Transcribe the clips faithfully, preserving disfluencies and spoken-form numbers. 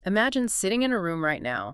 Imagine sitting in a room right now,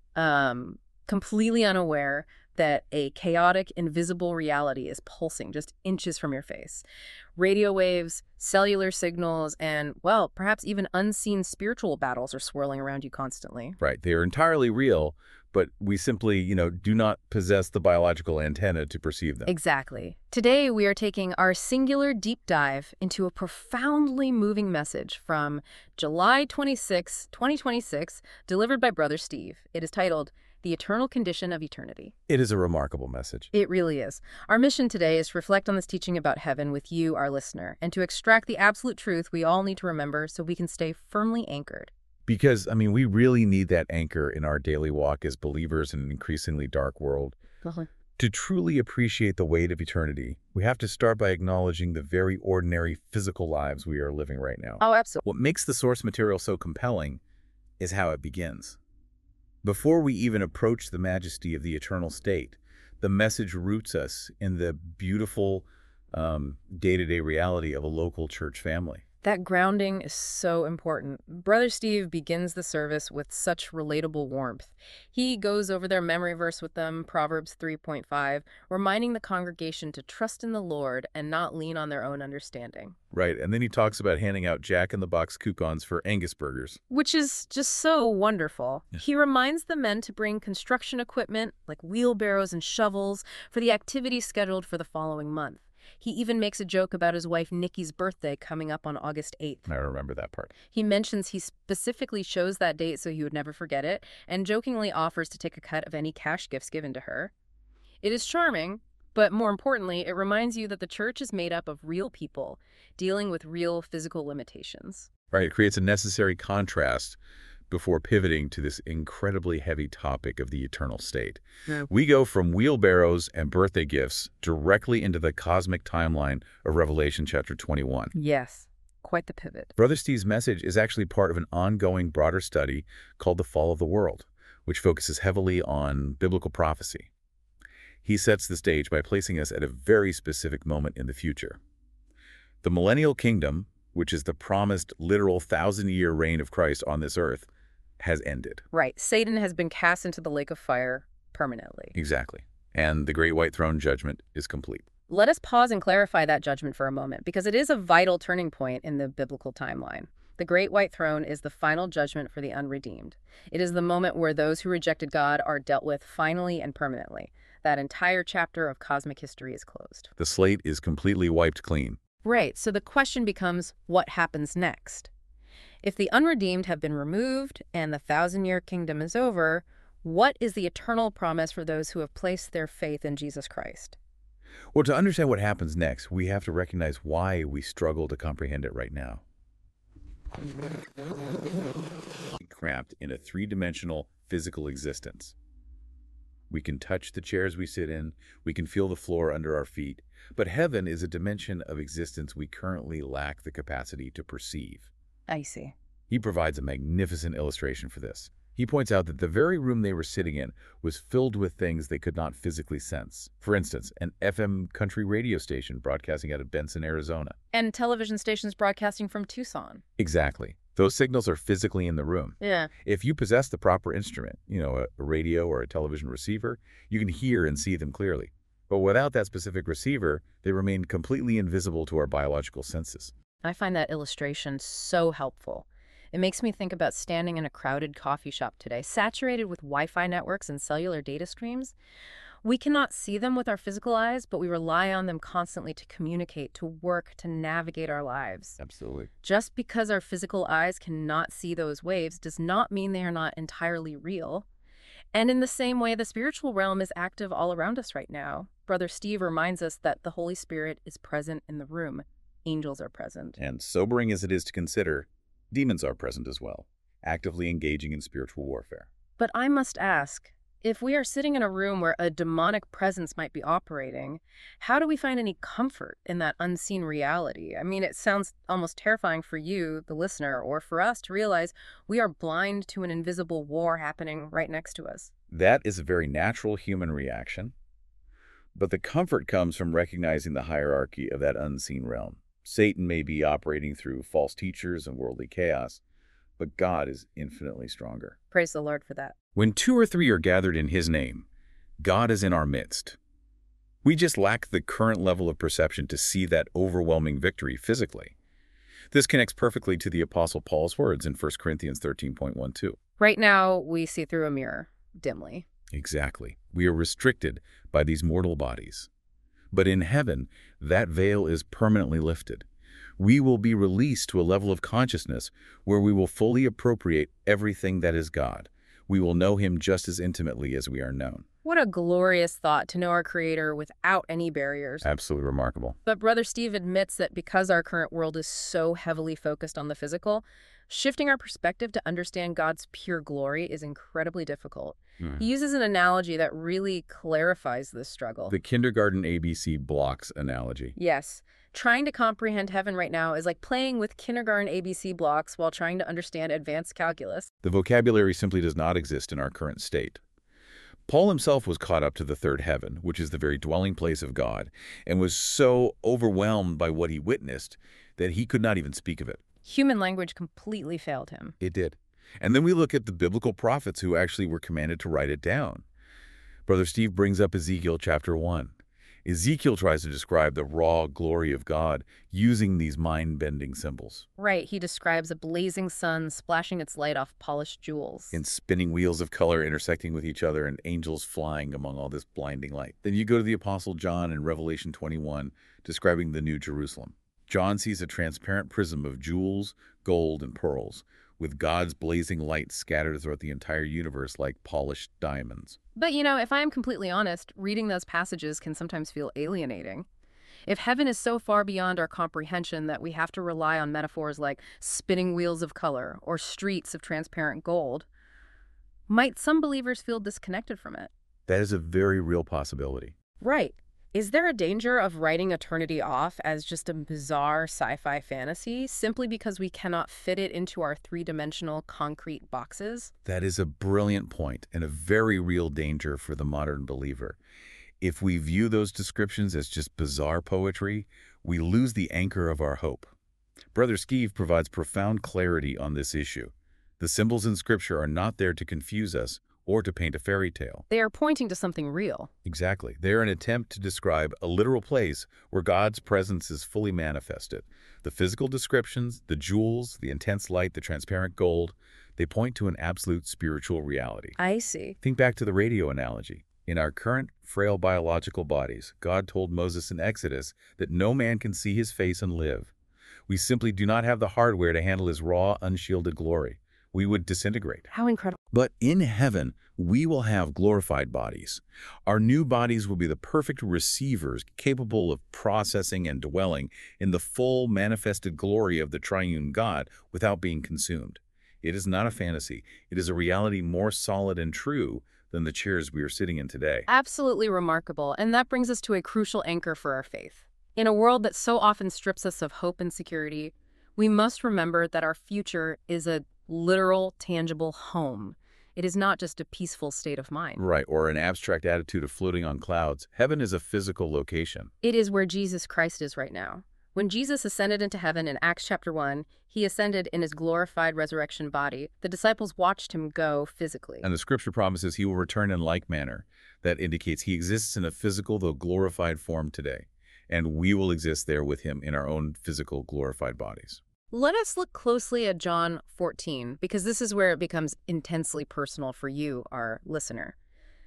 um, completely unaware that a chaotic, invisible reality is pulsing just inches from your face. Radio waves, cellular signals, and, well, perhaps even unseen spiritual battles are swirling around you constantly. Right. They are entirely real, but we simply, you know, do not possess the biological antenna to perceive them. Exactly. Today, we are taking our singular deep dive into a profoundly moving message from July twenty-sixth, twenty twenty-six, delivered by Brother Steve. It is titled, The Eternal Condition of Eternity. It is a remarkable message. It really is. Our mission today is to reflect on this teaching about heaven with you, our listener, and to extract the absolute truth we all need to remember so we can stay firmly anchored. Because, I mean, we really need that anchor in our daily walk as believers in an increasingly dark world. Uh-huh. To truly appreciate the weight of eternity, we have to start by acknowledging the very ordinary physical lives we are living right now. Oh, absolutely. What makes the source material so compelling is how it begins. Before we even approach the majesty of the eternal state, the message roots us in the beautiful um, day-to-day reality of a local church family. That grounding is so important. Brother Steve begins the service with such relatable warmth. He goes over their memory verse with them, Proverbs three point five, reminding the congregation to trust in the Lord and not lean on their own understanding. Right, and then he talks about handing out Jack-in-the-Box coupons for Angus burgers. Which is just so wonderful. Yeah. He reminds the men to bring construction equipment, like wheelbarrows and shovels, for the activities scheduled for the following month. He even makes a joke about his wife Nikki's birthday coming up on August eighth. I remember that part. He mentions he specifically chose that date so he would never forget it, and jokingly offers to take a cut of any cash gifts given to her. It is charming, but more importantly, it reminds you that the church is made up of real people dealing with real physical limitations. Right, it creates a necessary contrast before pivoting to this incredibly heavy topic of the eternal state. Yeah. We go from wheelbarrows and birthday gifts directly into the cosmic timeline of Revelation chapter twenty-one. Yes, quite the pivot. Brother Steve's message is actually part of an ongoing broader study called The Fall of the World, which focuses heavily on biblical prophecy. He sets the stage by placing us at a very specific moment in the future. The millennial kingdom, which is the promised literal thousand-year reign of Christ on this earth, has ended. Right. Satan has been cast into the lake of fire permanently. Exactly. And the great white throne judgment is complete. Let us pause and clarify that judgment for a moment, because it is a vital turning point in the biblical timeline. The great white throne is the final judgment for the unredeemed. It is the moment where those who rejected God are dealt with finally and permanently. That entire chapter of cosmic history is closed. The slate is completely wiped clean. Right. So the question becomes, what happens next? If the unredeemed have been removed and the thousand-year kingdom is over, what is the eternal promise for those who have placed their faith in Jesus Christ? Well, to understand what happens next, we have to recognize why we struggle to comprehend it right now. Cramped in a three-dimensional physical existence. We can touch the chairs we sit in, we can feel the floor under our feet, but heaven is a dimension of existence we currently lack the capacity to perceive. I see. He provides a magnificent illustration for this. He points out that the very room they were sitting in was filled with things they could not physically sense. For instance, an F M country radio station broadcasting out of Benson, Arizona. And television stations broadcasting from Tucson. Exactly. Those signals are physically in the room. Yeah. If you possess the proper instrument, you know, a, a radio or a television receiver, you can hear and see them clearly. But without that specific receiver, they remain completely invisible to our biological senses. I find that illustration so helpful. It makes me think about standing in a crowded coffee shop today, saturated with Wi-Fi networks and cellular data streams. We cannot see them with our physical eyes, but we rely on them constantly to communicate, to work, to navigate our lives. Absolutely. Just because our physical eyes cannot see those waves does not mean they are not entirely real. And in the same way, the spiritual realm is active all around us right now. Brother Steve reminds us that the Holy Spirit is present in the room. Angels are present. And sobering as it is to consider, demons are present as well, actively engaging in spiritual warfare. But I must ask, if we are sitting in a room where a demonic presence might be operating, how do we find any comfort in that unseen reality? I mean, it sounds almost terrifying for you, the listener, or for us to realize we are blind to an invisible war happening right next to us. That is a very natural human reaction, but the comfort comes from recognizing the hierarchy of that unseen realm. Satan may be operating through false teachers and worldly chaos, but God is infinitely stronger. Praise the Lord for that. When two or three are gathered in His name, God is in our midst. We just lack the current level of perception to see that overwhelming victory physically. This connects perfectly to the Apostle Paul's words in First Corinthians thirteen point one two. Right now, we see through a mirror, dimly. Exactly. We are restricted by these mortal bodies. But in heaven, that veil is permanently lifted. We will be released to a level of consciousness where we will fully appropriate everything that is God. We will know Him just as intimately as we are known. What a glorious thought to know our Creator without any barriers. Absolutely remarkable. But Brother Steve admits that because our current world is so heavily focused on the physical, shifting our perspective to understand God's pure glory is incredibly difficult. Hmm. He uses an analogy that really clarifies this struggle. The kindergarten A B C blocks analogy. Yes. Trying to comprehend heaven right now is like playing with kindergarten A B C blocks while trying to understand advanced calculus. The vocabulary simply does not exist in our current state. Paul himself was caught up to the third heaven, which is the very dwelling place of God, and was so overwhelmed by what he witnessed that he could not even speak of it. Human language completely failed him. It did. And then we look at the biblical prophets who actually were commanded to write it down. Brother Steve brings up Ezekiel chapter one. Ezekiel tries to describe the raw glory of God using these mind-bending symbols. Right, he describes a blazing sun splashing its light off polished jewels. And spinning wheels of color intersecting with each other and angels flying among all this blinding light. Then you go to the Apostle John in Revelation twenty-one, describing the New Jerusalem. John sees a transparent prism of jewels, gold, and pearls, with God's blazing light scattered throughout the entire universe like polished diamonds. But, you know, if I am completely honest, reading those passages can sometimes feel alienating. If heaven is so far beyond our comprehension that we have to rely on metaphors like spinning wheels of color or streets of transparent gold, might some believers feel disconnected from it? That is a very real possibility. Right. Is there a danger of writing eternity off as just a bizarre sci-fi fantasy simply because we cannot fit it into our three-dimensional concrete boxes? That is a brilliant point and a very real danger for the modern believer. If we view those descriptions as just bizarre poetry, we lose the anchor of our hope. Brother Steve provides profound clarity on this issue. The symbols in Scripture are not there to confuse us or to paint a fairy tale. They are pointing to something real. Exactly. They are an attempt to describe a literal place where God's presence is fully manifested. The physical descriptions, the jewels, the intense light, the transparent gold, they point to an absolute spiritual reality. I see. Think back to the radio analogy. In our current, frail biological bodies, God told Moses in Exodus that no man can see his face and live. We simply do not have the hardware to handle his raw, unshielded glory. We would disintegrate. How incredible. But in heaven, we will have glorified bodies. Our new bodies will be the perfect receivers capable of processing and dwelling in the full manifested glory of the triune God without being consumed. It is not a fantasy. It is a reality more solid and true than the chairs we are sitting in today. Absolutely remarkable. And that brings us to a crucial anchor for our faith. In a world that so often strips us of hope and security, we must remember that our future is a literal, tangible home. It is not just a peaceful state of mind. Right, or an abstract attitude of floating on clouds. Heaven is a physical location. It is where Jesus Christ is right now. When Jesus ascended into heaven in Acts chapter one, he ascended in his glorified resurrection body. The disciples watched him go physically. And the Scripture promises he will return in like manner. That indicates he exists in a physical, though glorified form today. And we will exist there with him in our own physical, glorified bodies. Let us look closely at John fourteen, because this is where it becomes intensely personal for you, our listener.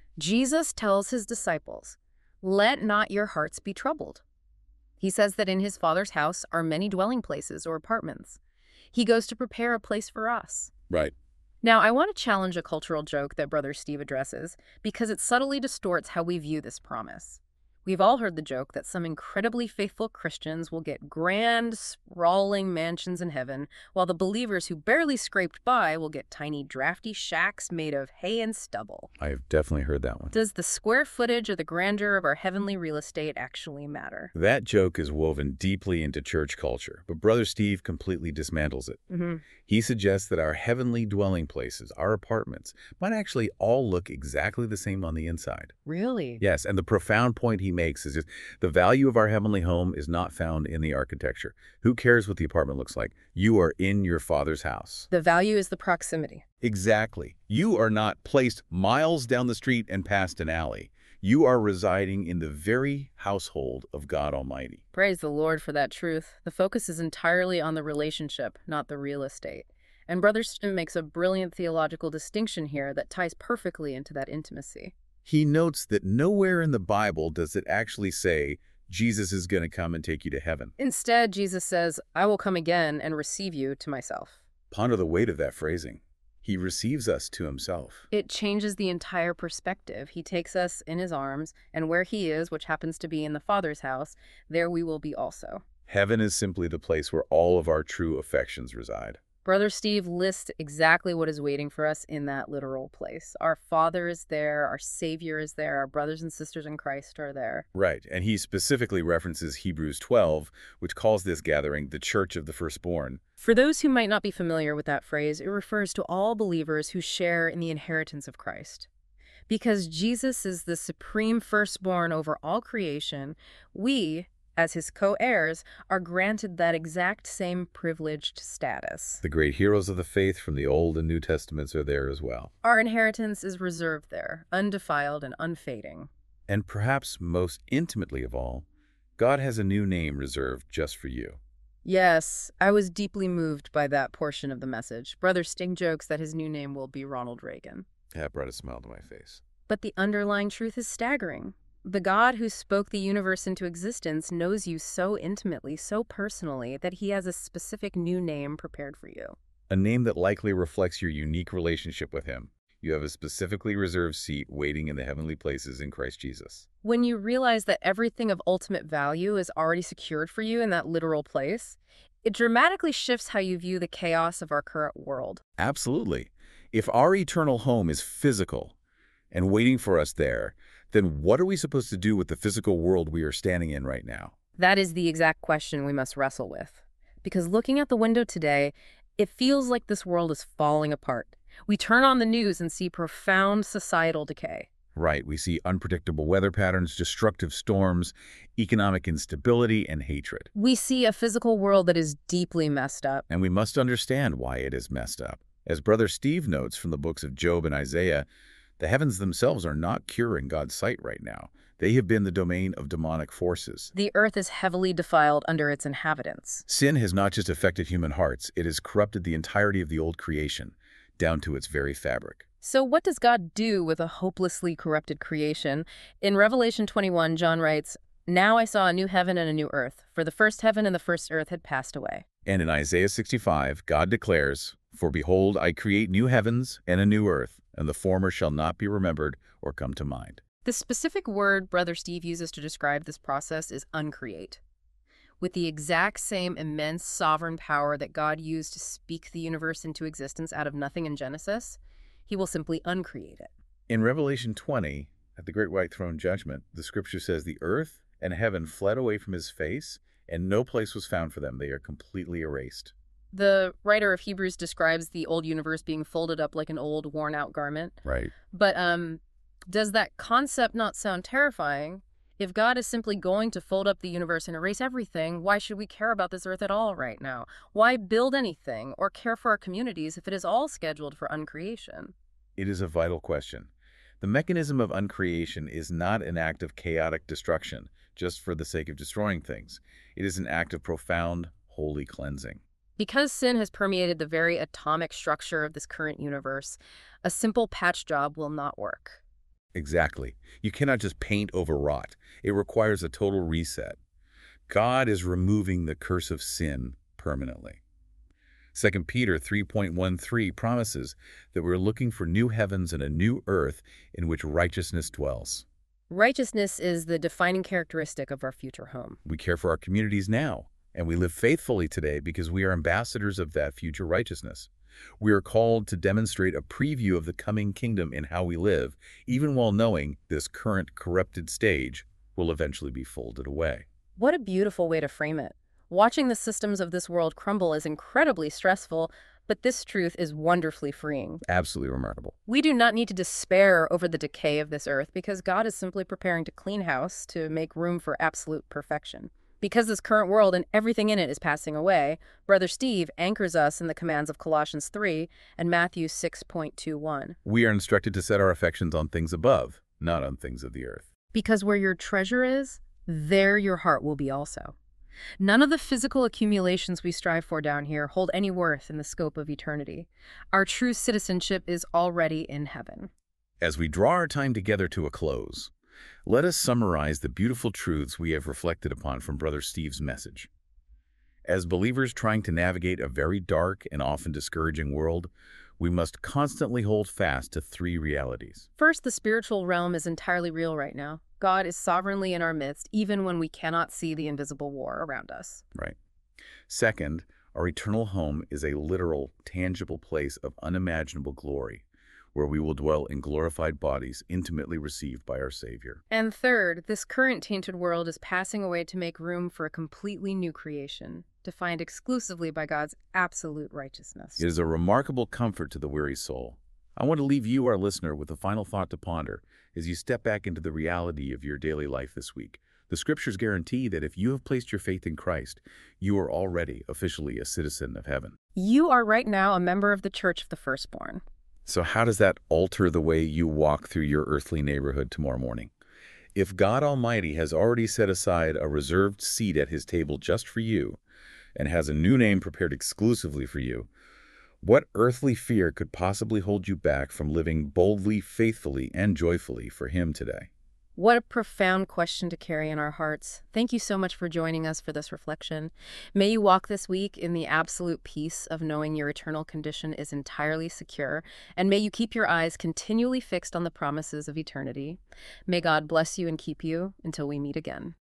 Jesus tells his disciples, "Let not your hearts be troubled." He says that in his Father's house are many dwelling places or apartments. He goes to prepare a place for us. Right. Now, I want to challenge a cultural joke that Brother Steve addresses because it subtly distorts how we view this promise. We've all heard the joke that some incredibly faithful Christians will get grand, sprawling mansions in heaven, while the believers who barely scraped by will get tiny, drafty shacks made of hay and stubble. I have definitely heard that one. Does the square footage or the grandeur of our heavenly real estate actually matter? That joke is woven deeply into church culture, but Brother Steve completely dismantles it. Mm-hmm. He suggests that our heavenly dwelling places, our apartments, might actually all look exactly the same on the inside. Really? Yes, and the profound point he he makes is just the value of our heavenly home is not found in the architecture. Who cares what the apartment looks like? You are in your Father's house. The value is the proximity. Exactly. You are not placed miles down the street and past an alley. You are residing in the very household of God Almighty. Praise the Lord for that truth. The focus is entirely on the relationship, not the real estate. And Brother Stim makes a brilliant theological distinction here that ties perfectly into that intimacy. He notes that nowhere in the Bible does it actually say Jesus is going to come and take you to heaven. Instead, Jesus says, I will come again and receive you to myself. Ponder the weight of that phrasing. He receives us to himself. It changes the entire perspective. He takes us in his arms, and where he is, which happens to be in the Father's house, there we will be also. Heaven is simply the place where all of our true affections reside. Brother Steve lists exactly what is waiting for us in that literal place. Our Father is there, our Savior is there, our brothers and sisters in Christ are there. Right, and he specifically references Hebrews twelve, which calls this gathering the Church of the Firstborn. For those who might not be familiar with that phrase, it refers to all believers who share in the inheritance of Christ. Because Jesus is the supreme firstborn over all creation, we, as his co-heirs, are granted that exact same privileged status. The great heroes of the faith from the Old and New Testaments are there as well. Our inheritance is reserved there, undefiled and unfading. And perhaps most intimately of all, God has a new name reserved just for you. Yes, I was deeply moved by that portion of the message. Brother Sting jokes that his new name will be Ronald Reagan. That brought a smile to my face. But the underlying truth is staggering. The God who spoke the universe into existence knows you so intimately, so personally, that he has a specific new name prepared for you. A name that likely reflects your unique relationship with him. You have a specifically reserved seat waiting in the heavenly places in Christ Jesus. When you realize that everything of ultimate value is already secured for you in that literal place, it dramatically shifts how you view the chaos of our current world. Absolutely. If our eternal home is physical and waiting for us there, then what are we supposed to do with the physical world we are standing in right now? That is the exact question we must wrestle with. Because looking at the window today, it feels like this world is falling apart. We turn on the news and see profound societal decay. Right, we see unpredictable weather patterns, destructive storms, economic instability, and hatred. We see a physical world that is deeply messed up. And we must understand why it is messed up. As Brother Steve notes from the books of Job and Isaiah, the heavens themselves are not pure in God's sight right now. They have been the domain of demonic forces. The earth is heavily defiled under its inhabitants. Sin has not just affected human hearts, it has corrupted the entirety of the old creation, down to its very fabric. So what does God do with a hopelessly corrupted creation? In Revelation twenty-one, John writes, Now I saw a new heaven and a new earth, for the first heaven and the first earth had passed away. And in Isaiah sixty-five, God declares, For behold, I create new heavens and a new earth, and the former shall not be remembered or come to mind. The specific word Brother Steve uses to describe this process is uncreate. With the exact same immense sovereign power that God used to speak the universe into existence out of nothing in Genesis, he will simply uncreate it. In Revelation twenty, at the great white throne judgment, the scripture says the earth and heaven fled away from his face, and no place was found for them. They are completely erased. The writer of Hebrews describes the old universe being folded up like an old, worn-out garment. Right. But um, does that concept not sound terrifying? If God is simply going to fold up the universe and erase everything, why should we care about this earth at all right now? Why build anything or care for our communities if it is all scheduled for uncreation? It is a vital question. The mechanism of uncreation is not an act of chaotic destruction, just for the sake of destroying things. It is an act of profound, holy cleansing. Because sin has permeated the very atomic structure of this current universe, a simple patch job will not work. Exactly. You cannot just paint over rot. It requires a total reset. God is removing the curse of sin permanently. Second Peter three point one three promises that we're looking for new heavens and a new earth in which righteousness dwells. Righteousness is the defining characteristic of our future home. We care for our communities now, and we live faithfully today because we are ambassadors of that future righteousness. We are called to demonstrate a preview of the coming kingdom in how we live, even while knowing this current corrupted stage will eventually be folded away. What a beautiful way to frame it. Watching the systems of this world crumble is incredibly stressful, But this truth is wonderfully freeing. Absolutely remarkable. We do not need to despair over the decay of this earth because God is simply preparing to clean house to make room for absolute perfection. Because this current world and everything in it is passing away, Brother Steve anchors us in the commands of Colossians three and Matthew six point two one. We are instructed to set our affections on things above, not on things of the earth. Because where your treasure is, there your heart will be also. None of the physical accumulations we strive for down here hold any worth in the scope of eternity. Our true citizenship is already in heaven. As we draw our time together to a close, let us summarize the beautiful truths we have reflected upon from Brother Steve's message. As believers trying to navigate a very dark and often discouraging world, we must constantly hold fast to three realities. First, the spiritual realm is entirely real right now. God is sovereignly in our midst, even when we cannot see the invisible war around us. Right. Second, our eternal home is a literal, tangible place of unimaginable glory, where we will dwell in glorified bodies intimately received by our Savior. And third, this current tainted world is passing away to make room for a completely new creation, defined exclusively by God's absolute righteousness. It is a remarkable comfort to the weary soul. I want to leave you, our listener, with a final thought to ponder as you step back into the reality of your daily life this week. The Scriptures guarantee that if you have placed your faith in Christ, you are already officially a citizen of heaven. You are right now a member of the Church of the Firstborn. So how does that alter the way you walk through your earthly neighborhood tomorrow morning? If God Almighty has already set aside a reserved seat at his table just for you and has a new name prepared exclusively for you, what earthly fear could possibly hold you back from living boldly, faithfully, and joyfully for him today? What a profound question to carry in our hearts. Thank you so much for joining us for this reflection. May you walk this week in the absolute peace of knowing your eternal condition is entirely secure, and may you keep your eyes continually fixed on the promises of eternity. May God bless you and keep you until we meet again.